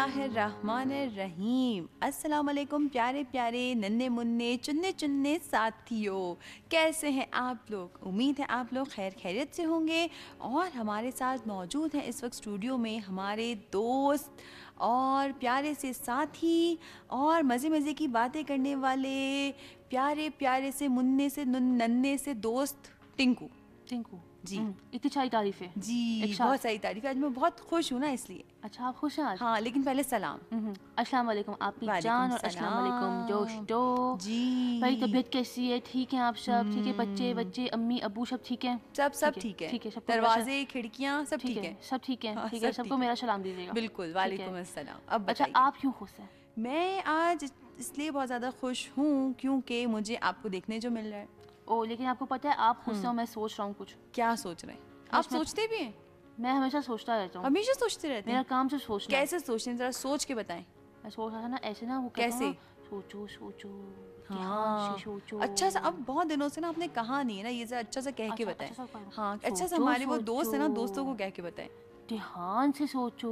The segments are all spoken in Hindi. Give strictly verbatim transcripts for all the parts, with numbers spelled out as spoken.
बिस्मिल्लाहिर्रहमानिर्रहीम। अस्सलाम वालेकुम प्यारे प्यारे नन्हे मुन्ने चुन्ने चुन्ने साथियों, कैसे हैं आप लोग? उम्मीद है आप लोग खैर खैरियत से होंगे। और हमारे साथ मौजूद हैं इस वक्त स्टूडियो में हमारे दोस्त और प्यारे से साथी और मज़े मज़े की बातें करने वाले प्यारे प्यारे से मुन्ने से नन्हे से दोस्त टिंकू। टिंकू जी, इतनी सारी तारीफें जी, बहुत सारी तारीफें। आज मैं बहुत खुश हूँ ना इसलिए। अच्छा, आप खुश हैं आज? हाँ, लेकिन पहले सलाम। अस्सलाम वालेकुम आप जान और अस्सलाम वालेकुम दोस्तों। जी भाई, तबीयत कैसी है? ठीक है आप सब? ठीक है? बच्चे बच्चे अम्मी अबू सब ठीक हैं? सब सब ठीक है, ठीक है। सब दरवाजे खिड़कियाँ सब ठीक है, सब ठीक है। हाँ, ठीक है, सब सबको ठीक मेरा सलाम दीजिएगा। बिल्कुल, वालेकुम अस्सलाम। अब अच्छा, बताइए आप क्यों खुश हैं? मैं आज इसलिए बहुत ज़्यादा खुश हूँ क्योंकि मुझे आपको देखने जो मिल रहा है। ओ, लेकिन आपको पता है आप खुश हैं, मैं सोच रहा हूँ कुछ। क्या सोच रहे हैं आप? सोचते भी हैं? मैं हमेशा सोचता रहता हूँ। हमेशा सोचते रहते हैं? मेरा काम सिर्फ सोचना है। कैसे सोचते हैं, जरा सोच के बताएं। मैं सोच रहा था ना ऐसे ना, वो कैसे? सोचो सोचो हाँ, सोचो। अच्छा सा अब बहुत दिनों से ना आपने कहा नहीं है ना, ये जरा अच्छा सा कह के बताएं। हाँ, अच्छा सा हमारे वो दोस्त है ना, दोस्तों को कह के बताएं। ध्यान से सोचो,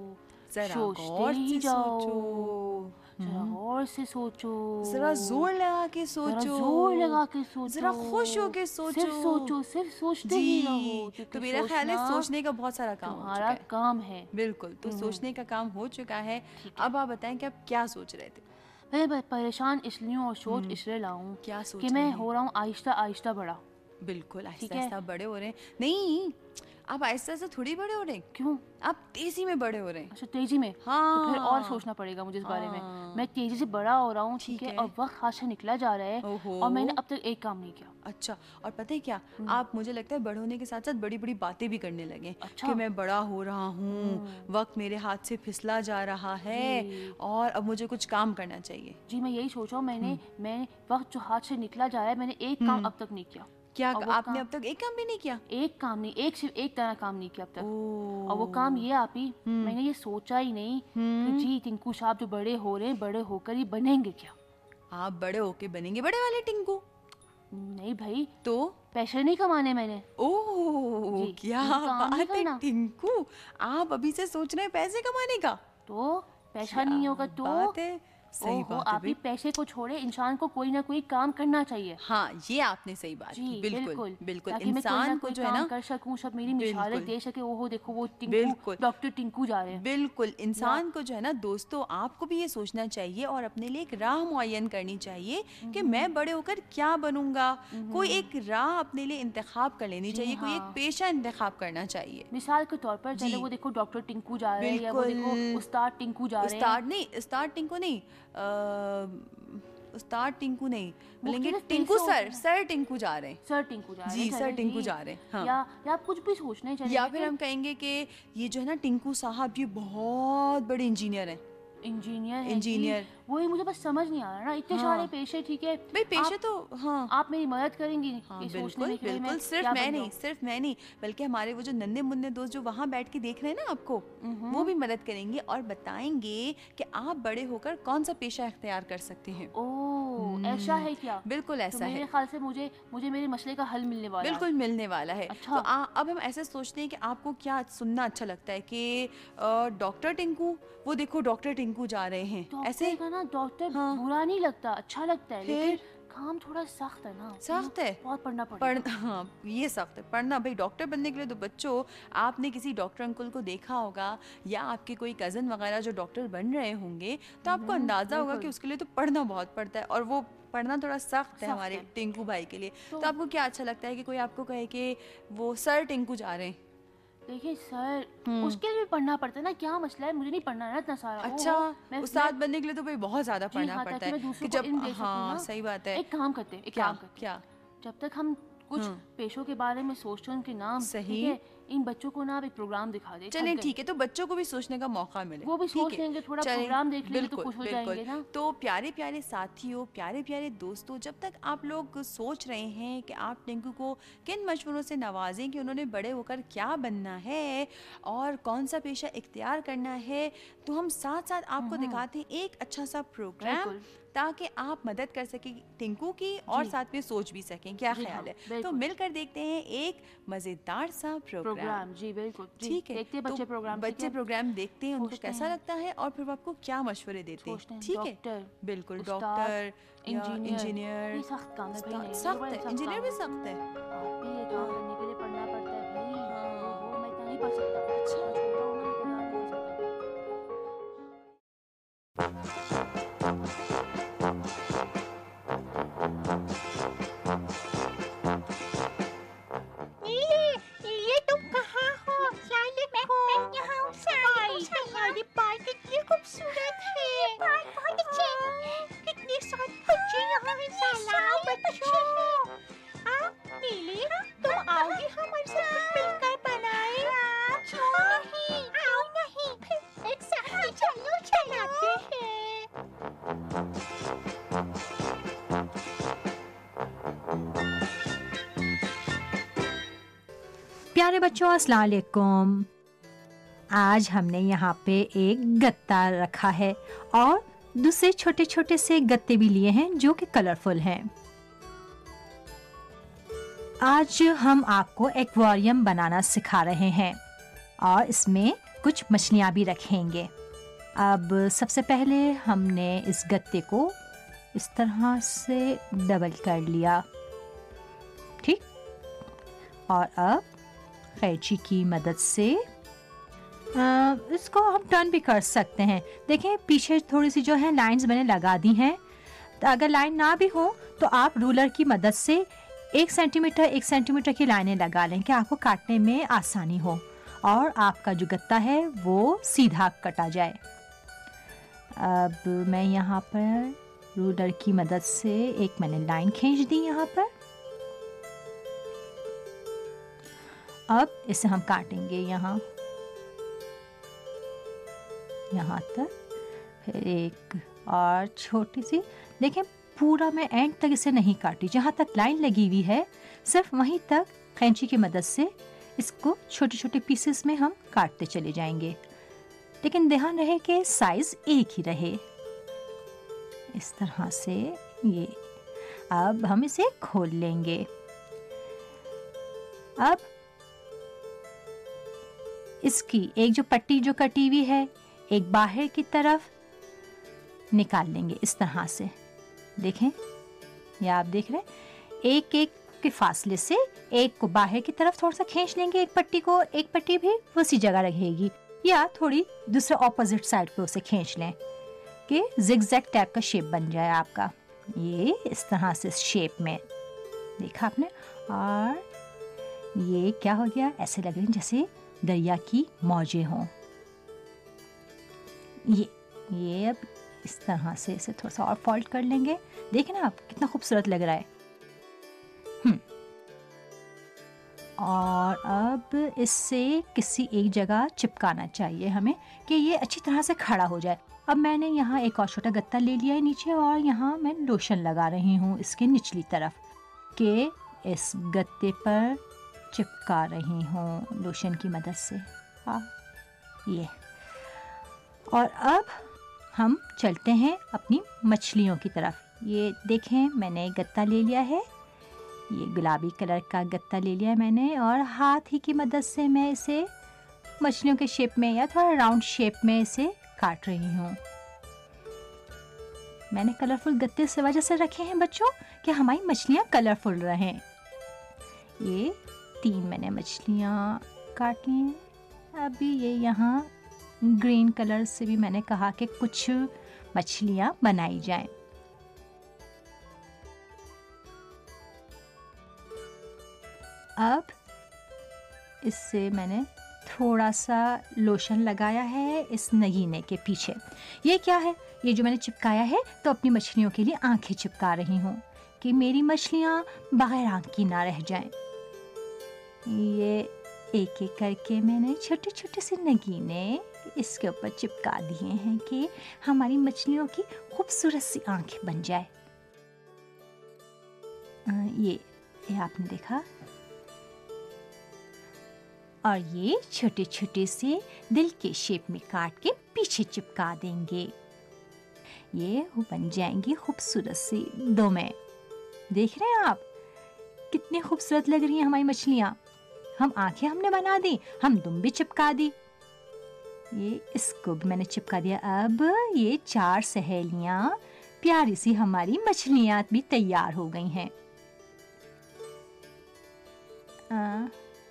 जरा गौर से सोचो, जरा गौर से सोचो, जरा जोर लगा के सोचो, जोर लगा के सोचो, जरा खुश हो के सोचो। सिर्फ सोचो, सिर्फ सोचते ही रहो। तो मेरा ख्याल है सोचने का बहुत सारा काम हो चुका है। काम है बिल्कुल, तो सोचने का काम हो चुका है। अब आप बताएं कि आप क्या सोच रहे थे? मैं परेशान इसलिए और सोच इसलिए लाऊं क्या सोच कि मैं हो रहा हूँ आहिस्ता आहिस्ता बड़ा। बिल्कुल, आहिस्ता आहिस्ता बड़े हो रहे हैं। नहीं, आप आहिस्ता आहिस्ता थोड़ी बड़े हो रहे हैं। क्यों? आप तेजी में बड़े हो रहे हैं। अच्छा, तेजी में? हाँ, तो फिर और सोचना पड़ेगा मुझे इस बारे में। मैं तेजी से बड़ा हो रहा हूँ, ठीक है, और वक्त हाथ से निकला जा रहा है और मैंने अब तक एक काम नहीं किया। अच्छा, और पता है क्या, आप मुझे लगता है बड़े होने के साथ साथ बड़ी बड़ी बातें भी करने लगे। अच्छा? कि मैं बड़ा हो रहा हूँ, वक्त मेरे हाथ से फिसला जा रहा है और अब मुझे कुछ काम करना चाहिए। जी, मैं यही सोच रहा हूँ। मैंने मैंने वक्त जो हाथ से निकला जा रहा है, मैंने एक काम अब तक नहीं किया। क्या आपने अब तक एक काम भी नहीं किया? एक काम नहीं, एक सिर्फ एक तरह काम नहीं किया अब तक। और वो काम ये आप ही, मैंने ये सोचा ही नहीं कि जी टिंकू साहब जो बड़े हो रहे हैं, बड़े होकर ही बनेंगे क्या? आप बड़े होके बनेंगे बड़े वाले टिंकू? नहीं भाई, तो पैसे नहीं कमाने मैंने। ओह, क्या बात है टिंकू, आप अभी से सोच रहे हैं पैसे कमाने का? तो पैसा नहीं होगा तो बात है, सही बात है। आप ही पैसे को छोड़े, इंसान को कोई ना कोई काम करना चाहिए। हाँ, ये आपने सही बात की। बिल्कुल बिल्कुल, बिल्कुल। इंसान को जो है ना कर सकूं, सब मेरी मिसालें दे सके। ओहो देखो वो टिंकू, डॉक्टर टिंकू जा रहे हैं। बिल्कुल, इंसान को जो है ना दोस्तों, आपको भी ये सोचना चाहिए और अपने लिए एक राह मुअय्यन करनी चाहिए कि मैं बड़े होकर क्या बनूंगा। कोई एक राह अपने लिए इंतखाब कर लेनी चाहिए, कोई एक पेशा इंतखाब करना चाहिए। मिसाल के तौर पर चलो वो देखो डॉक्टर टिंकू जा रहे हैं, या वो देखो उस्ताद टिंकू जा रहे हैं। उस्ताद नहीं, उस्ताद टिंकू नहीं, उस्ताद टिंकू नहीं बोलेंगे, टिंकू सर, सर टिंकू जा रहे हैं। सर टिंकू जा रहे हैं। जी, सर टिंकू जा रहे हैं। हाँ। या या आप कुछ भी सोचना चाहिए। या फिर हम कहेंगे कि ये जो है ना टिंकू साहब, ये बहुत बड़े इंजीनियर हैं। इंजीनियर इंजीनियर वही मुझे बस समझ नहीं आ रहा ना, इतने सारे पेशे। ठीक है भाई, पेशे तो हाँ, आप मेरी मदद करेंगी। हाँ, बिल्कुल बिल्कुल। सिर्फ मैं नहीं, सिर्फ मैं नहीं बल्कि हमारे वो जो नन्हे मुन्ने दोस्त जो वहाँ बैठ के देख रहे हैं ना आपको, वो भी मदद करेंगे और बताएंगे कि आप बड़े होकर कौन सा पेशा इख्तियार कर सकते हैं। ओह, ऐसा है क्या? बिल्कुल ऐसा है। मेरे ख्याल से मुझे मुझे मेरे मसले का हल मिलने वाला है। बिल्कुल मिलने वाला है। अच्छा। तो आ, अब हम ऐसे सोचते हैं कि आपको क्या सुनना अच्छा लगता है कि डॉक्टर टिंकू, वो देखो डॉक्टर टिंकू जा रहे हैं, ऐसे का ना डॉक्टर हाँ। बुरा नहीं लगता, अच्छा लगता है, लेकिन काम थोड़ा सख्त है ना। सख्त है, बहुत पढ़ना पड़ता पढ़, हाँ, ये सख्त है पढ़ना। भाई डॉक्टर बनने के लिए तो बच्चों, आपने किसी डॉक्टर अंकल को देखा होगा या आपके कोई कज़न वगैरह जो डॉक्टर बन रहे होंगे, तो आपको अंदाज़ा होगा कि उसके लिए तो पढ़ना बहुत पड़ता है और वो पढ़ना थोड़ा सख्त है हमारे टिंकू भाई के लिए। तो आपको क्या अच्छा लगता है कि कोई आपको कहे कि वो सर टिंकू जा रहे हैं? देखिए सर, उसके लिए भी पढ़ना पड़ता है ना, क्या मसला है? मुझे नहीं पढ़ना है ना इतना सारा। अच्छा, उस्ताद बनने के लिए तो भाई बहुत ज्यादा पढ़ना हाँ, पड़ता है कि जब हाँ, सही बात है। एक काम करते हैं, एक क्या, काम करते क्या? जब तक हम कुछ पेशों के बारे में सोचते हैं, उनके नाम सही है, इन बच्चों को ना आप एक प्रोग्राम दिखा दे। चलें ठीक है, तो बच्चों को भी सोचने का मौका मिले, वो भी सोच लेंगे, थोड़ा प्रोग्राम देख लेंगे तो खुश हो जाएंगे ना। तो प्यारे प्यारे साथियों, प्यारे प्यारे दोस्तों, जब तक आप लोग सोच रहे हैं कि आप टिंकू को किन मशवरों से नवाजें कि उन्होंने बड़े होकर क्या बनना है और कौन सा पेशा इख्तियार करना है, तो हम साथ साथ आपको दिखाते हैं एक अच्छा सा प्रोग्राम ताकि आप मदद कर सकें टिंकू की और साथ में सोच भी सकें। क्या ख्याल है? तो मिलकर देखते हैं एक मजेदार सा प्रोग्राम। प्रोग्राम, जी बिल्कुल, जी। ठीक है, देखते हैं तो बच्चे प्रोग्राम, बच्चे प्रोग्राम देखते हैं, उनको सोचते कैसा हैं। लगता है और फिर वो आपको क्या मशवरे देते हैं, सोचते हैं ठीक है? डॉक्टर, बिल्कुल, उस्ताद, डॉक्टर या इंजीनियर, इंजीनियर। ये सख्त काम है भाई, उस्ताद नहीं ये सख्त बड़े है, सख्त इंजीनियर काम भी है। सख्त है। आप भी ये काम हाँ, करने के लिए पढ़ना पड़ता है भाई। हाँ। ओहो, मैं इतना नहीं पढ़ सकता। अच्छा। मैं छोटा हूँ ना, मैं तैयार नहीं हो सकता। ये ये तुम कहाँ हो? मैं मैं यहाँ हूँ साली। तुम्हारी बाल कितनी खूबसूरत है। ये बाल बहुत अच्छे हैं। कितने सारे बच्चे यहाँ हैं साला बच्चों। हाँ नीली, तुम आओगी हमारे साथ कुछ मिलकर बनाए? क्यों नहीं? क्यों नहीं? फिर एक साथ ही चलो चलाते हैं। प्यारे बच्चों, अस्सलाम वालेकुम। आज हमने यहाँ पे एक गत्ता रखा है और दूसरे छोटे छोटे से गत्ते भी लिए हैं जो कि कलरफुल हैं। आज हम आपको एक्वेरियम बनाना सिखा रहे हैं और इसमें कुछ मछलियाँ भी रखेंगे। अब सबसे पहले हमने इस गत्ते को इस तरह से डबल कर लिया, ठीक। और अब कैंची की मदद से आ, इसको हम टर्न भी कर सकते हैं। देखें पीछे थोड़ी सी जो है लाइंस मैंने लगा दी हैं। तो अगर लाइन ना भी हो तो आप रूलर की मदद से एक सेंटीमीटर एक सेंटीमीटर की लाइनें लगा लें कि आपको काटने में आसानी हो और आपका जो गत्ता है वो सीधा कटा जाए। अब मैं यहाँ पर रूलर की मदद से एक मैंने लाइन खींच दी यहाँ पर। अब इसे हम काटेंगे यहाँ यहाँ तक, फिर एक और छोटी सी। देखें पूरा मैं एंड तक इसे नहीं काटी, जहाँ तक लाइन लगी हुई है सिर्फ वहीं तक कैंची की मदद से इसको छोटे छोटे पीसेस में हम काटते चले जाएंगे, लेकिन ध्यान रहे कि साइज एक ही रहे। इस तरह से ये। अब हम इसे खोल लेंगे। अब इसकी एक जो पट्टी जो कटी हुई है एक बाहर की तरफ निकाल लेंगे इस तरह से। देखें ये आप देख रहे हैं, एक एक के फासले से एक को बाहर की तरफ थोड़ा सा खींच लेंगे, एक पट्टी को, एक पट्टी भी उसी जगह रहेगी, या थोड़ी दूसरे ऑपोजिट साइड पे उसे खींच लें कि जिगजैग टाइप का शेप बन जाए आपका। ये इस तरह से शेप में देखा आपने। और ये क्या हो गया, ऐसे लग रही है जैसे दरिया की मौजें हों। ये ये अब इस तरह से इसे थोड़ा सा और फोल्ड कर लेंगे। देखें ना आप कितना खूबसूरत लग रहा है। हम्म और अब इससे किसी एक जगह चिपकाना चाहिए हमें कि ये अच्छी तरह से खड़ा हो जाए। अब मैंने यहाँ एक और छोटा गत्ता ले लिया है नीचे और यहाँ मैं लोशन लगा रही हूँ इसके निचली तरफ कि इस गत्ते पर चिपका रही हूँ लोशन की मदद से। हाँ ये। और अब हम चलते हैं अपनी मछलियों की तरफ। ये देखें मैंने एक गत्ता ले लिया है, ये गुलाबी कलर का गत्ता ले लिया है मैंने, और हाथ ही की मदद से मैं इसे मछलियों के शेप में या थोड़ा राउंड शेप में इसे काट रही हूँ। मैंने कलरफुल गत्ते इस वजह से रखे हैं बच्चों कि हमारी मछलियाँ कलरफुल रहें। ये तीन मैंने मछलियाँ काट ली हैं। अभी ये यहाँ ग्रीन कलर से भी मैंने कहा कि कुछ मछलियाँ बनाई जाएं। अब इससे मैंने थोड़ा सा लोशन लगाया है इस नगीने के पीछे। ये क्या है, ये जो मैंने चिपकाया है तो अपनी मछलियों के लिए आंखें चिपका रही हूँ कि मेरी मछलियाँ बगैर आंख की ना रह जाएं। ये एक एक करके मैंने छोटे छोटे से नगीने इसके ऊपर चिपका दिए हैं कि हमारी मछलियों की खूबसूरत सी आंखें बन जाए। ये ये आपने देखा। और ये छोटे छोटे से दिल के शेप में काट के पीछे चिपका देंगे। ये वो बन जाएंगी खूबसूरत सी दोमें। देख रहे हैं आप कितनी खूबसूरत लग रही हैं हमारी मछलियाँ। हम आंखें हमने बना दी, हम दुम भी चिपका दी, ये इसको भी मैंने चिपका दिया। अब ये चार सहेलियां प्यारी सी हमारी मछलियां भी तैयार हो गई हैं। आ,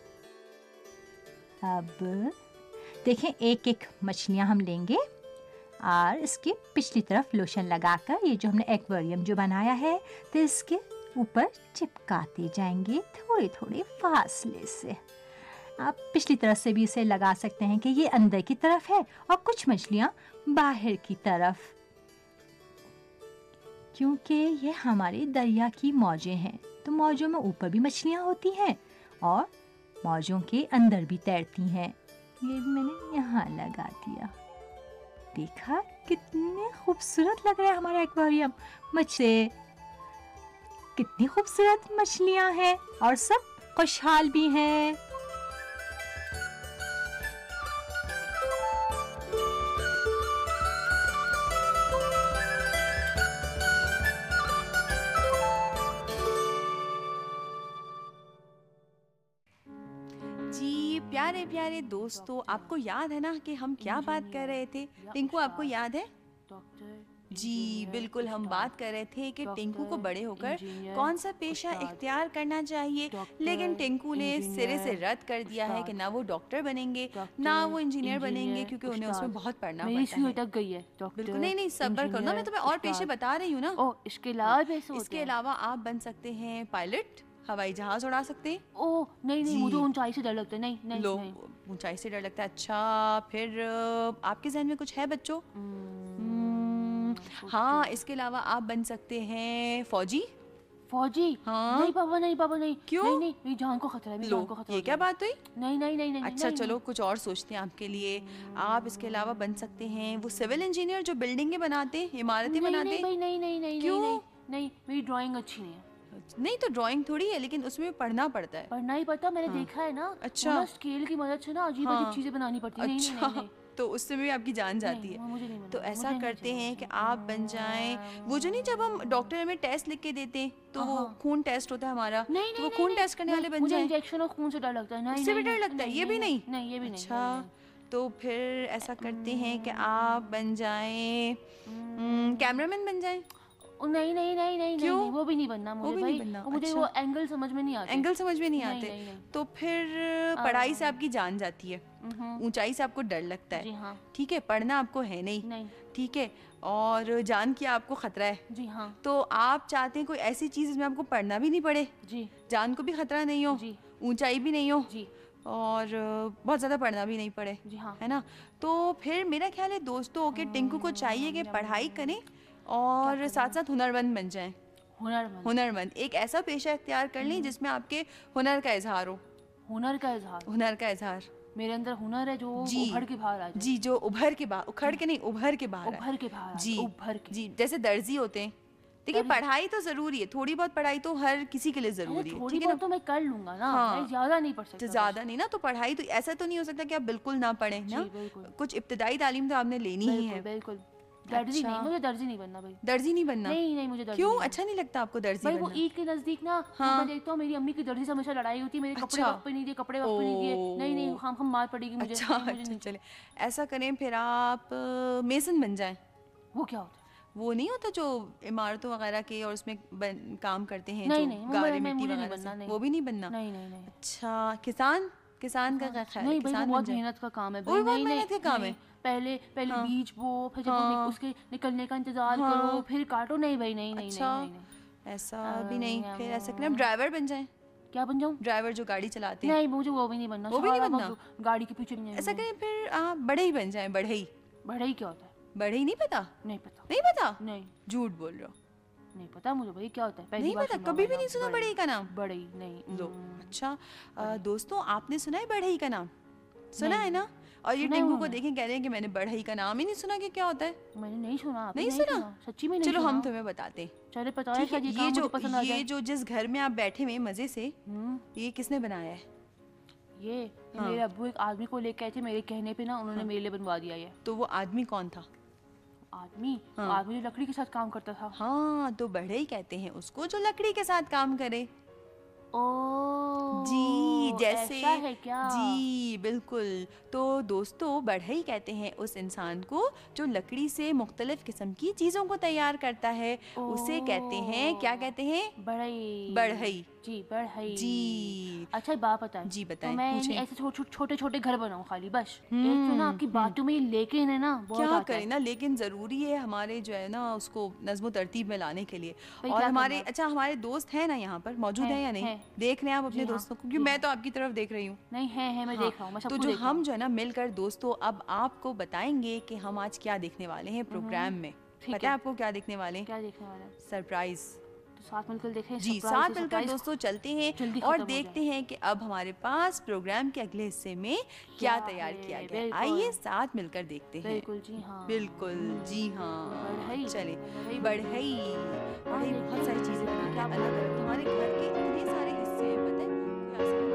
अब देखें, एक एक मछलियां हम लेंगे और इसकी पिछली तरफ लोशन लगाकर ये जो हमने एक्वेरियम जो बनाया है तो इसके ऊपर चिपकाते जाएंगे थोड़े थोड़े फासले से। आप पिछली तरफ से भी इसे लगा सकते हैं कि ये अंदर की तरफ है और कुछ मछलियां बाहर की तरफ, क्योंकि ये हमारे दरिया की मौजें हैं तो मौजों में ऊपर भी मछलियां होती हैं और मौजों के अंदर भी तैरती हैं। ये भी मैंने यहाँ लगा दिया। देखा कितने खूबसूरत लग रहा है हमारा एक्वेरियम। मछली कितनी खूबसूरत मछलियां हैं और सब खुशहाल भी हैं। प्यारे प्यारे दोस्तों, आपको याद है ना कि हम क्या बात कर रहे थे? टिंकू, आपको याद है? डॉक्टर। जी बिल्कुल, हम बात कर रहे थे कि टिंकू को बड़े होकर कौन सा पेशा इख्तियार करना चाहिए, लेकिन टिंकू ने सिरे से रद्द कर दिया है कि ना वो डॉक्टर बनेंगे ना वो इंजीनियर बनेंगे, क्योंकि उन्हें उसमें बहुत पढ़ना पड़ता है। अटक गई है डॉक्टर। बिल्कुल नहीं नहीं, सब्र करो ना, मैं तुम्हें और पेशे बता रही हूँ ना। ओ, इसके अलावा इसके अलावा आप बन सकते हैं पायलट, हवाई जहाज उड़ा सकते हैं। ओह नहीं नहीं, मुझे ऊंचाई से डर लगता है। नहीं नहीं लो, ऊंचाई से डर लगता है। अच्छा, फिर आपके जहन में कुछ है बच्चों? हाँ, इसके अलावा आप बन सकते हैं फौजी। फौजी? हाँ। नहीं पापा, नहीं पापा, नहीं। क्यों? नहीं नहीं, मेरी जान को खतरा है, मेरी जान को खतरा है। ये क्या बात हुई? नहीं नहीं नहीं नहीं। अच्छा नहीं, चलो, नहीं। कुछ और सोचते हैं आपके लिए। आप इसके अलावा बन सकते हैं वो सिविल इंजीनियर जो बिल्डिंगें बनाते हैं, इमारतें बनाते हैं। नहीं नहीं नहीं नहीं। क्यों? नहीं नहीं, मेरी ड्राइंग अच्छी नहीं है। नहीं तो ड्राइंग थोड़ी है, लेकिन उसमें पढ़ना पड़ता है। पढ़ना ही पड़ता, मैंने देखा है ना। अच्छा। स्केल की मदद से ना अजीब अजीब चीजें बनानी पड़ती है। अच्छा, तो उससे भी आपकी जान जाती है। तो ऐसा करते हैं कि आप बन जाएं वो जो नहीं, जब हम डॉक्टर में टेस्ट लिख के देते हैं तो वो खून टेस्ट होता है हमारा, तो वो खून टेस्ट करने वाले बन जाएं। इंजेक्शन और खून से डर लगता है। उससे भी डर लगता है? ये भी नहीं? नहीं, ये भी नहीं। अच्छा, तो फिर ऐसा करते हैं कि आप बन जाएं कैमरामैन बन जाएं। नहीं नहीं नहीं नहीं क्यों? नहीं, वो भी नहीं बनना मुझे। वो भी भाई, नहीं बनना। मुझे अच्छा। वो एंगल समझ में नहीं आते। एंगल समझ में नहीं नहीं, आते? नहीं, नहीं। तो फिर पढ़ाई से आपकी जान जाती है, ऊंचाई से आपको डर लगता जी है, हाँ। ठीक है, पढ़ना आपको है नहीं, नहीं। ठीक है, और जान की आपको खतरा है। जी हाँ। तो आप चाहते हैं कोई ऐसी चीज जिसमें आपको पढ़ना भी नहीं पड़े, जी, जान को भी खतरा नहीं हो, जी, ऊंचाई भी नहीं हो, जी, और बहुत ज़्यादा पढ़ना भी नहीं पड़े, जी हाँ। है ना? तो फिर मेरा ख्याल है दोस्तों कि टिंकू को चाहिए कि पढ़ाई करें और साथ साथ हुनरमंद बन जाएं। हुनरमंद? हुनरमंद एक ऐसा पेशा इख्तियार कर लें जिसमें आपके हुनर का इजहार हो। हुनर का इजहार? हुनर का इजहार, मेरे अंदर हुनर है जो उभर के बाहर आ जाए। जी, जो उभर के बाहर, उखड़ के नहीं, उभर के बाहर उभर के बाहर। जी, उभर के। जी, जैसे दर्जी होते हैं। देखिए, पढ़ाई तो जरूरी है, थोड़ी बहुत पढ़ाई तो हर किसी के लिए जरूरी है, थोड़ी ठीक है ना? बहुत तो मैं कर लूंगा ना। हाँ। मैं ज्यादा नहीं पढ़ सकता। ज्यादा नहीं ना, तो पढ़ाई तो ऐसा तो नहीं हो सकता कि आप बिल्कुल ना पढ़ें ना। बिल्कुल। कुछ इब्तिदाई तालीम तो आपने लेनी ही है। बिल्कुल। दर्जी नहीं, मुझे दर्जी नहीं बनना भाई। दर्जी नहीं बनना? नहीं नहीं, मुझे दर्जी क्यों? नहीं अच्छा नहीं लगता आपको दर्जी भाई? बनना? वो ईद के नजदीक ना, हाँ। मैं देखता हूँ मेरी अम्मी की दर्जी से हमेशा लड़ाई होती है। मेरे कपड़े अच्छा। वक्त पे नहीं दिए, कपड़े वक्त पे नहीं दिए। नहीं नहीं, हम हम मार पड़ेगी मुझे। अच्छा, नहीं, मुझे अच्छा, नहीं। चले ऐसा करें, फिर आप मेसन बन जाएं। वो क्या होता है? वो नहीं होता जो इमारतों वगैरह के और उसमें बन, काम करते हैं, नहीं जो नहीं, वो गारे मैं- मैं- मिट्टी मुझे नहीं वगैरह बनना, से, नहीं। वो भी नहीं बनना? नहीं नहीं नहीं। अच्छा, किसान किसान का क्या ख्याल है? नहीं भाई, वो किसान बहुत बन जाएं? मेहनत का काम है वो भाई। भी बहुत नहीं मेहनत का नहीं, काम नहीं। है। पहले पहले हाँ। बीज बो, फिर जब वो हाँ। निक- उसके निकलने का इंतजार हाँ। करो, फिर काटो। नहीं भाई, नहीं नहीं अच्छा, नहीं नहीं। ऐसा भी नहीं। फिर ऐसा करें, ड्राइवर बन जाएं। क्या बन जाऊँ? ड्राइवर जो गाड़ी चलाते हैं। नहीं, मुझे वो भी नहीं बनना। वो भी नहीं सारा बनना? वक्त गाड़ी के पीछे नहीं। ऐसा करें, फिर आप बढ़ई बन जाएं। बढ़ई? बढ़ई क्या होता है? बढ़ई नहीं पता? नहीं पता। नहीं पता? नहीं, झूठ बोल रहे हो? नहीं पता मुझे भाई, क्या होता है? पहली नहीं बार पता? सुन रहा कभी हूँ भी मैं नहीं नाम। सुना बढ़ई का नाम? बढ़ई नहीं। लो, हम्म, अच्छा, अ, दोस्तों आपने सुना है बढ़ई का नाम? सुना है ना? और ये सुना है टिंकू को उन्होंने। देखें, कह रहे हैं कि मैंने बढ़ई का नाम ही नहीं सुना कि क्या होता है। मैंने नहीं सुना। आपने नहीं सुना? सच्ची में नहीं चलो सुना? हम तुम्हें बताते हैं। चले पता है ठीक है, शायद ये ये काम जो मुझे पसंद आ ये जाए। जो जिस घर में आप बैठे हुए मजे से, हम्म, ये किसने बनाया है? ये ये हाँ। मेरे अब्बू एक आदमी को लेके आए थे, मेरे कहने पे ना उन्होंने मेरे लिए बनवा दिया ये। तो वो आदमी कौन था? आदमी? हाँ। आदमी जो लकड़ी के साथ काम करता था। हाँ, तो बढ़ई कहते हैं उसको जो लकड़ी के साथ काम करे। ओ जी, जैसे ऐसा है क्या? जी बिल्कुल। तो दोस्तों बढ़ई कहते हैं उस इंसान को जो लकड़ी से मुख्तलिफ किस्म की चीज़ों को तैयार करता है, उसे कहते हैं, क्या कहते हैं? बढ़ई। बढ़ई। जी बढ़ई। जी। अच्छा एक बात बताएं। जी तो बताएं, मैं पूछें। ऐसे छोटे छोटे घर बनाऊं खाली बस। एक तो हम्म, ना आपकी हम्म। बातों में ये लेकिन है ना बहुत क्या आता करें है। ना, लेकिन ज़रूरी है हमारे जो है ना उसको नज़्म तरतीब में लाने के लिए। भाई और क्या करना हमारे है? अच्छा हमारे दोस्त हैं ना यहाँ पर मौजूद हैं, हैं या नहीं? हैं। देख रहे हैं आप अपने जी हाँ, दोस्तों को? क्योंकि जी मैं हाँ। तो आपकी तरफ देख रही हूँ। नहीं है है मैं हाँ, देख रहा हूँ, मैं तो सबको जो देख रहा हम हूँ। जो है ना मिलकर दोस्तों अब आपको बताएंगे कि हम आज क्या देखने वाले हैं प्रोग्राम में। ठीक पता है है। आपको क्या देखने वाले हैं? क्या देखने वाला है? सरप्राइज। तो साथ मिलकर देखें। जी सरप्राइज साथ ही मिलकर सरप्राइज दोस्तों चलते हैं जल्दी और खत्म हो देखते जाए। हैं कि अब हमारे पास प्रोग्राम के अगले हिस्से में क्या क्या तैयार है, किया गया है। बिल्कुल। आइए साथ मिलकर देखते हैं। बिल्कुल जी हाँ। बिल्कुल जी हाँ। बढ़ई। चले बढ़ई बढ़ई बढ़ई बहुत सारी चीजें बनाते हैं अलग अलग। हमारे घर के इतने सारे हिस्से हैं, पता है कोई आसान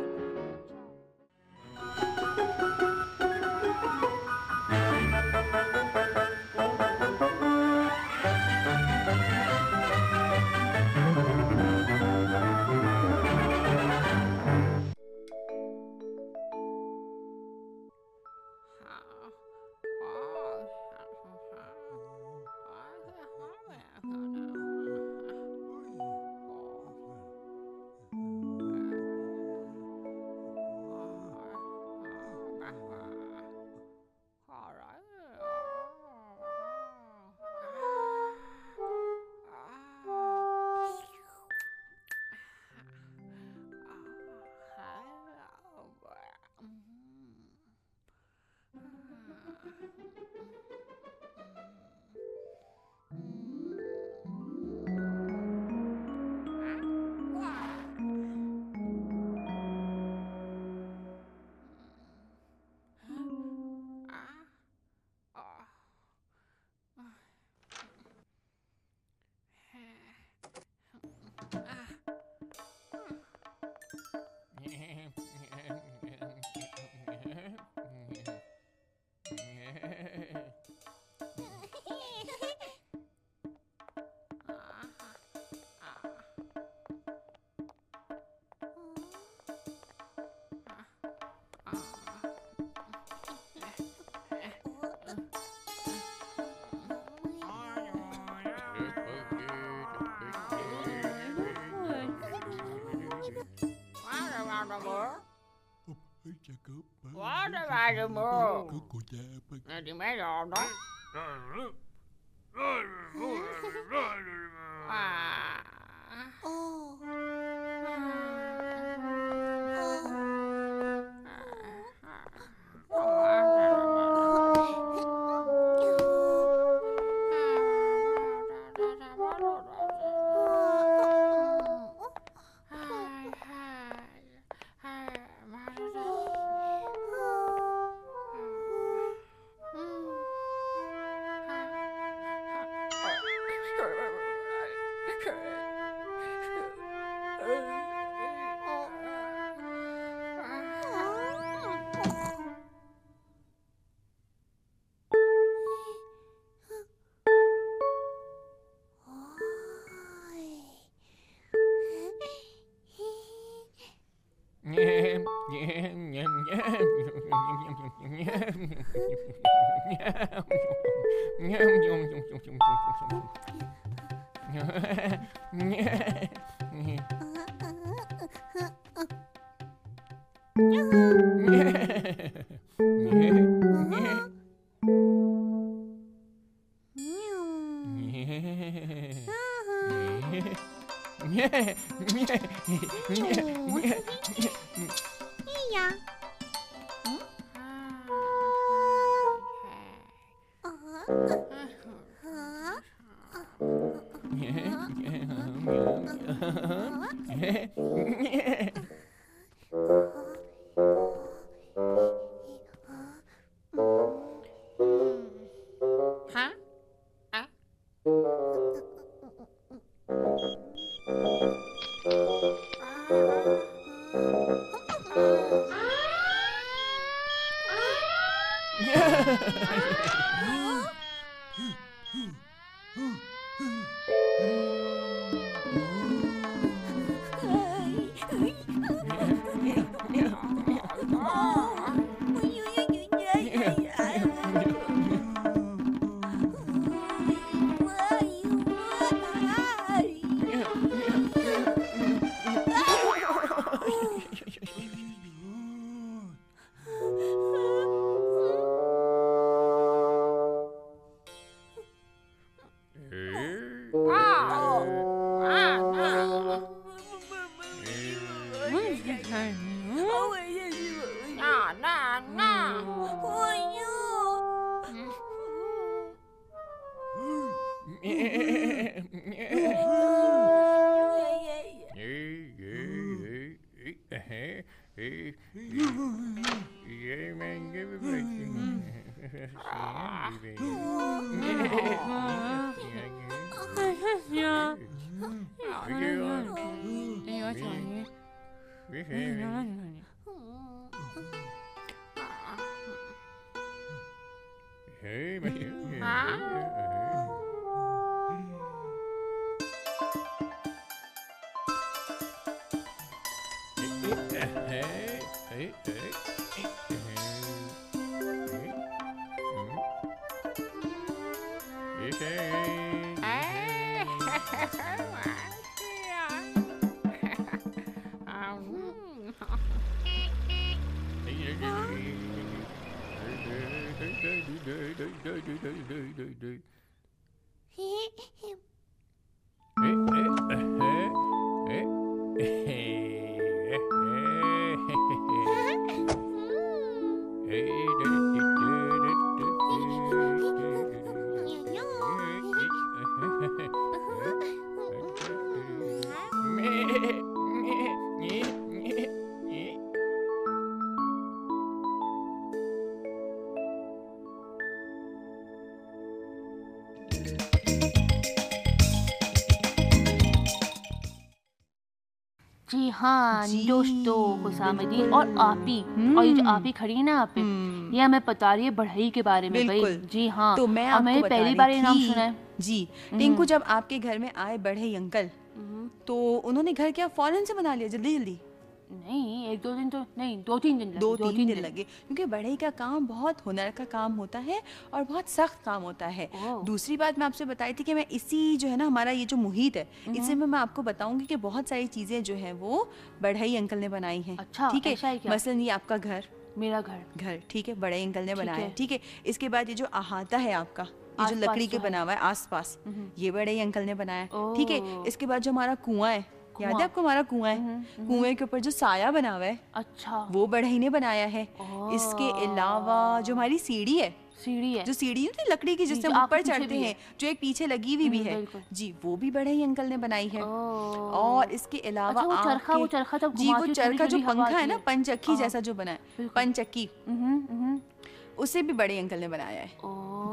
What about the move? Di meglio, no? Ah. Iya. Hả? À? Na, na, na. जी हाँ जी, दोस्तों, खुशामदीद। और आपी, हम्म। और ये जो आपी खड़ी है ना आप पे, हम्म। ये हमें बता रही है बढ़ई के बारे में भाई। बिल्कुल। जी हाँ। तो मैं और आपको मैंने बता पहली रही बार ये नाम थी- सुना है। जी, टिंकू जब आपके घर में आए बढ़ई अंकल, तो उन्होंने घर क्या फौरन से बना लिया जल्दी जल्दी? नहीं, एक दो दिन तो नहीं, दो तीन दिन लगे। दो तीन दिन लगे, क्योंकि बढ़ई का काम बहुत हुनर का काम होता है और बहुत सख्त काम होता है। ओह। दूसरी बात मैं आपसे बताई थी कि मैं इसी जो है ना हमारा ये जो मुहित है, इसी में मैं आपको बताऊंगी कि बहुत सारी चीजें जो है वो बढ़ई अंकल ने बनाई हैं। अच्छा, ठीक ऐसा है है, क्या? मसलन ये आपका घर मेरा घर। घर ठीक है, बड़े अंकल ने ठीक बनाया है। ठीक है। इसके बाद ये जो अहाता है आपका, ये जो आसपास लकड़ी के जो है। बना हुआ है आसपास, ये बड़े अंकल ने बनाया ठीक है। ओह। इसके बाद जो हमारा कुआं है, याद है कुआं। आपको हमारा कुआं है, कुएं के ऊपर जो साया बना हुआ है अच्छा, वो बढ़ई ने बनाया है। ओह। इसके अलावा जो हमारी सीढ़ी है, सीढ़ी है। जो सीढ़ी होती है लकड़ी की जिससे जो हम आगे ऊपर पीछे चढ़ते भी हैं, है। जो एक पीछे लगी हुई भी हम्म, है बिल्कुल। जी, वो भी बढ़ई अंकल ने बनाई है। ओह। और इसके अलावा अच्छा, वो चरखा- आपके- वो चरखा जब जी, वो घुमाते हो, चरखा जो ठंडी-ठंडी हवा पंखा है आती ना, है। पंचक्की हाँ। जैसा जो बना है, बिल्कुल। पंचक्की, हम्म, हम्म। उसे भी बड़े अंकल ने बनाया है ओह।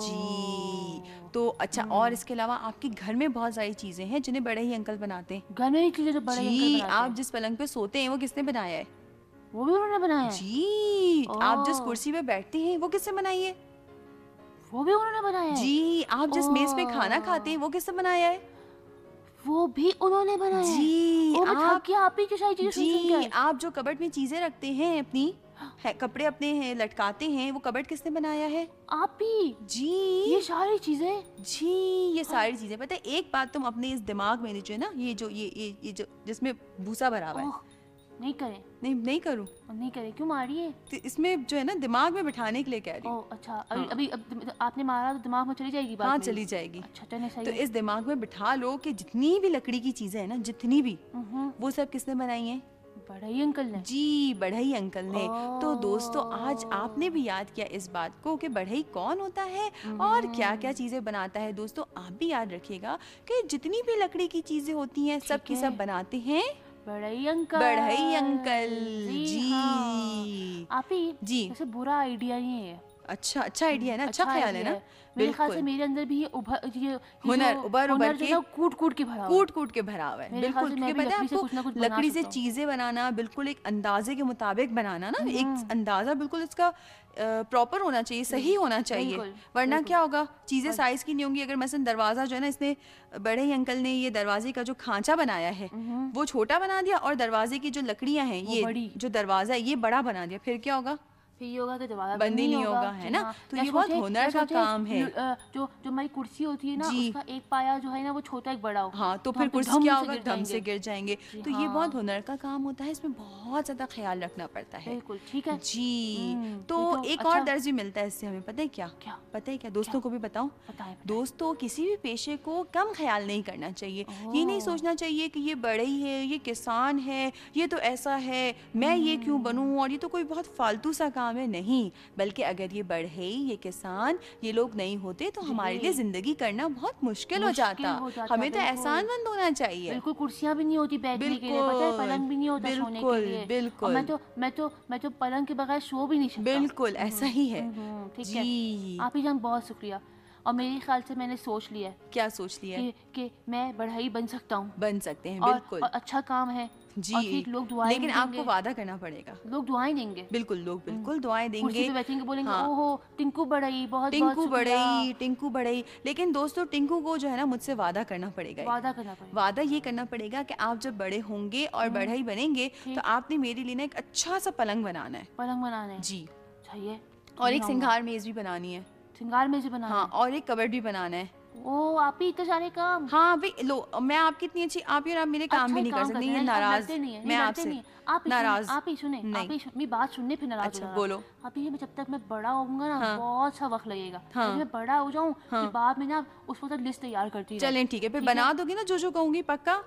जी। तो अच्छा, और इसके अलावा आपके घर में बहुत सारी चीजें हैं जिन्हें बड़े ही अंकल बनाते हैं घर में भी चीजें जो बड़े अंकल जी। बनाते आप हैं, जिस पलंग पे सोते हैं वो किसने बनाया है वो भी उन्होंने बनाया है। जी। आप जिस ओह। कुर्सी पे बैठते हैं वो किसने बनाई है वो भी उन्होंने बनाया है। जी। आप जिस मेज पे खाना ओह। खाते हैं वो किसने बनाया है वो भी उन्होंने बनाया है। जी। ओ, मैं आप थक गया, आप ही की सारी चीजें सुन सुन जी, के। आप जो कबर्ड में चीजें रखते हैं अपनी, है, कपड़े अपने हैं लटकाते हैं, वो कबर्ड किसने बनाया है आप ही, जी। ये सारी चीजें। जी, ये सारी चीजें पता है। एक बात तुम अपने इस दिमाग में जो है ना, ये जो ये ये ये जो जिसमें भूसा भरा हुआ है, ओह, नहीं करें, नहीं नहीं करूं, नहीं करें, क्यों मारी है? तो इसमें जो है ना दिमाग में बिठाने के लिए कह रही हूँ। ओह, अच्छा, अभी हाँ। अभी अब आपने मारा तो दिमाग में चली जाएगी बात हाँ, मेरी? चली जाएगी। अच्छा, चले सही तो है। इस दिमाग में बिठा लो कि जितनी भी लकड़ी की चीजें हैं ना, जितनी भी, हम्म, वो सब किसने बनाई हैं बड़ा ही अंकल ने। जी, बढ़ई अंकल ने। तो दोस्तों, आज ओह। आपने भी याद किया इस बात को कि बढ़ई कौन होता है और क्या क्या चीजें बनाता है। दोस्तों, आप भी याद रखिएगा कि जितनी भी लकड़ी की चीजें होती हैं, सब की है। सब बनाते हैं बड़ा ही अंकल। बढ़ई अंकल जी, जी। हाँ। आप ही, जी। वैसे बुरा आइडिया नहीं है। अच्छा अच्छा आइडिया है ना, अच्छा ख्याल है idea ना। मेरे ख्याल से बिल्कुल, मेरे अंदर भी ये उभर ये ये हुनर, जो उभर- हुनर उभर जो के है ना, कूट कूट के भरा हुआ है। कूट कूट के भरा हुआ है। मेरे ख्याल बिल्कुल, से मैं क्योंकि भी पता है लकड़ी से आपको, कुछ ना कुछ बना लकड़ी से सकता हूँ। चीजें बनाना बिल्कुल एक अंदाजे के मुताबिक बनाना ना, एक अंदाजा बिल्कुल इसका प्रॉपर होना चाहिए, सही होना चाहिए, बिल्कुल, वरना बिल्कुल। क्या होगा, चीजें साइज की नहीं होंगी। अगर मसलन दरवाजा जो है ना, इसने बड़े ही अंकल ने ये दरवाजे का जो खांचा बनाया है वो छोटा बना दिया, और दरवाजे की जो लकड़ियां हैं, वो ये बड़ी। जो दरवाजा है ये बड़ा बना दिया, फिर क्या होगा, फिर ये होगा कि दोबारा बंद ही नहीं होगा, है ना? तो ये बहुत हुनर का काम है। जो जो हमारी कुर्सी होती है ना, उसका एक पाया जो है ना वो छोटा एक बड़ा हो, हाँ, तो फिर कुर्सी क्या होगा, धम से गिर जाएंगे। तो ये बहुत हुनर का काम होता है, इसमें बहुत ज्यादा ख्याल रखना पड़ता है। बिल्कुल ठीक है जी। तो एक और दर्ज भी मिलता है इससे हमें, पता है क्या? क्या पता है क्या? दोस्तों को भी बताऊं? दोस्तों, किसी भी पेशे को कम ख्याल नहीं करना चाहिए। ये नहीं सोचना चाहिए कि ये बढ़ई है, ये किसान है, ये तो ऐसा है, मैं ये क्यों बनूं, और ये तो कोई बहुत फालतू सा काम है। नहीं, बल्कि अगर ये बढ़ई, ये किसान, ये लोग नहीं होते तो हमारे लिए जिंदगी करना बहुत मुश्किल हो जाता। हमें तो एहसानमंद होना चाहिए। बिल्कुल, कुर्सियां भी नहीं होती बैठने के लिए, पता है, पलंग भी नहीं होता सोने के लिए। बिल्कुल, मैं तो मैं तो मैं तो पलंग के बगैर सो भी नहीं सकता। बिल्कुल ऐसा ही है। ठीक है, आप ही जान बहुत शुक्रिया। और मेरे ख्याल से मैंने सोच लिया है। क्या सोच लिया? कि, कि मैं बढ़ई बन सकता हूँ। बन सकते हैं, और, बिल्कुल। और अच्छा काम है जी। और फिर लोग दुआएं लेकिन आपको वादा करना पड़ेगा। लोग दुआएं देंगे। बिल्कुल, लोग बिल्कुल दुआएं देंगे। कुर्सी पे बैठेंगे, बोलेंगे हाँ। ओहो टिंकू बढ़ई, बहुत टिंकू बढ़ई, टिंकू बढ़ई। लेकिन दोस्तों, टिंकू को जो है ना मुझसे वादा करना पड़ेगा। वादा करना पड़ेगा। वादा ये करना पड़ेगा कि आप जब बड़े होंगे और बढ़ई बनेंगे तो आपने मेरे लिए ना एक अच्छा सा पलंग बनाना है। पलंग बनाना है जी। चाहिए। और एक सिंगार मेज भी बनानी है। सिंगार मेज भी बनाना हाँ, है। और एक कबर्ड भी बनाना है। ओ, आप ही इतने सारे काम। हाँ भाई, लो, मैं आपकी इतनी अच्छी, आप यार आप मेरे काम अच्छा भी नहीं कर सकती। ये नाराज नहीं, मैं आपसे आप नाराज। आप ही सुने, आप ही मेरी बात सुनने फिर नाराज अच्छा, बोलो। आप ही, जब तक मैं बड़ा होऊंगा ना, हाँ। बहुत सा वक्त लगेगा। हाँ। जब मैं बड़ा हो जाऊं, हाँ। फिर बाद में ना उस वक्त लिस्ट तैयार करती रहूं। चलें ठीक है, फिर बना दोगी ना जो जो कहूंगी, पक्का?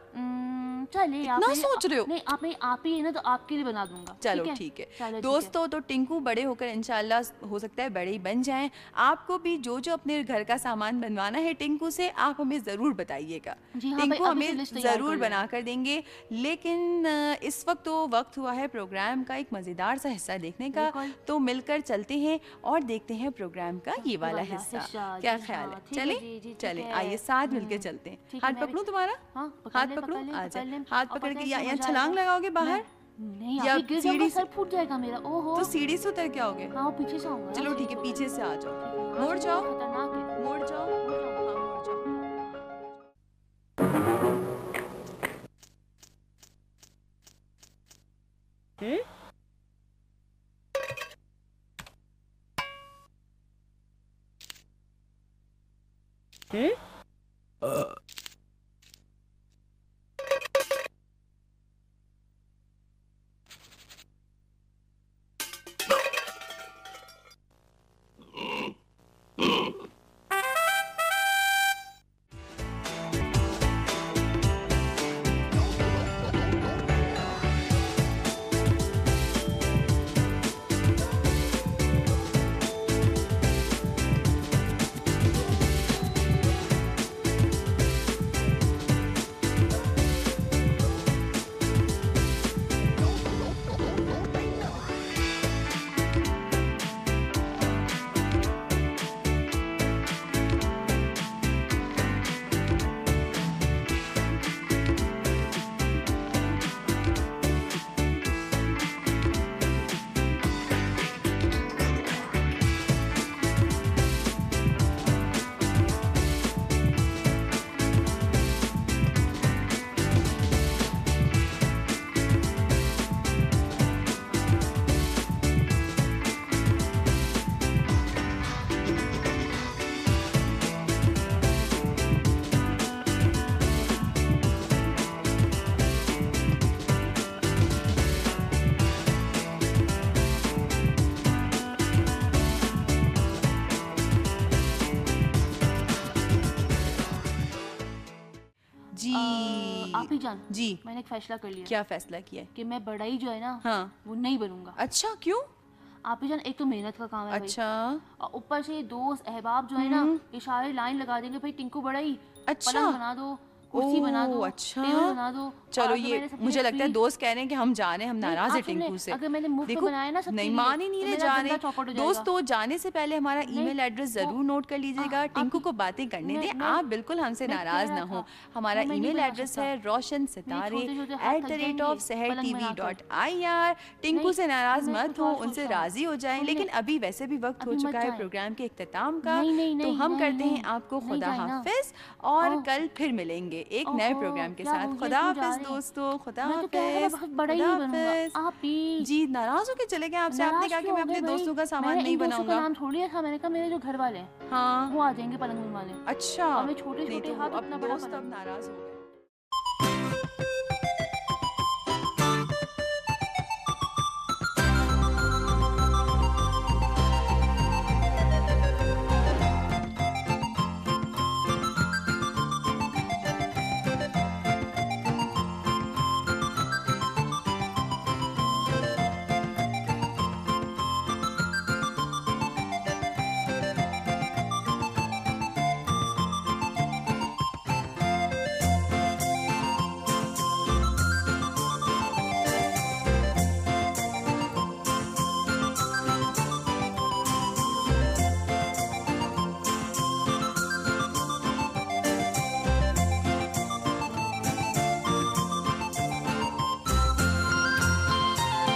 चलिए, इतना सोच रहे हो? नहीं, आप नहीं, आप ही है ना, तो आपके लिए बना दूंगा। चलो ठीक है दोस्तों, तो टिंकू बड़े होकर इंशाल्लाह हो सकता है बड़े ही बन जाएं। आपको भी जो जो अपने घर का सामान बनवाना है टिंकू से, आप हमें जरूर बताइएगा। टिंकू हमें जरूर बना कर देंगे। लेकिन इस वक्त तो वक्त हुआ है प्रोग्राम का एक मजेदार सा हिस्सा देखने का, तो मिलकर चलते हैं और देखते हैं प्रोग्राम का ये वाला हिस्सा। क्या ख्याल है? चले चले आइए साथ मिलकर चलते हैं। हाथ पकड़ूं तुम्हारा? हाथ पकड़ूं? आ जाए। हाथ पकड़ के यहाँ छलांग लगाओगे बाहर? नहीं, या सीढ़ी से फूट जाएगा मेरा। ओहो, तो सीढ़ी से उतर के आओगे? हाँ, पीछे से आऊंगा। चलो ठीक है, पीछे से आ जाओ। मुड़ जाओ, खतरनाक है। मुड़ जाओ, हाँ, मुड़ जाओ। हम्म? हम्म? आप ही जान जी, मैंने एक फैसला कर लिया। क्या फैसला किया है? कि मैं बढ़ई जो है ना, हाँ। वो नहीं बनूंगा। अच्छा, क्यों? आप ही जान, एक तो मेहनत का काम है। अच्छा। और ऊपर से दोस्त अहबाब जो है ना, इशारे लाइन लगा देंगे, भाई टिंकू बढ़ई, अच्छा, पलंग बना दो, कुर्सी बना दो, अच्छा, टेबल बना दो। चलो, ये मुझे लगता है दोस्त कह रहे हैं कि हम जा रहे हैं, हम नाराज हैं टिंकू से। अगर मैंने मुफ्त में बनाया ना सबके नहीं, लिए, मान ही नहीं तो रहे मेरा जा धंधा रहे चौपट हो दोस्तों। जाने से पहले हमारा ईमेल एड्रेस जरूर नोट कर लीजिएगा। टिंकू को बातें करने दें, आप बिल्कुल हमसे नाराज ना हो। हमारा ईमेल एड्रेस है Roshan Sitare at the rate of Sahar TV dot I R. Tinku से नाराज मत हो, उनसे राजी हो जाएं। लेकिन अभी वैसे भी वक्त हो चुका है प्रोग्राम के इख्तिताम का, तो हम करते हैं आपको खुदा हाफिज और कल फिर मिलेंगे। एक नए ओहो, प्रोग्राम के क्या साथ। हो गया, खुदा क्यों जा हाफिज रहे हैं? दोस्तों, खुदा मैं तो कह रहा था हाफिज, बहुत बड़ा ही खुदा बनूंगा। हाफिज। आपी जी नाराज होके चले गए आपसे, आपने नाराज कहा कि क्यों मैं हो गए अपने भाई? दोस्तों का सामान मैंने नहीं इन दोस्तों का बनाऊंगा। नाम छोड़ लिया था, मैंने कहा मेरे जो घर वाले हैं हाँ वो आ जाएंगे पलंग बनवाने। अच्छा, और मैं छोटे नहीं छोटे तो हाथ अब इतना बड़ा दोस्त अब पलंग। नाराज हो गए।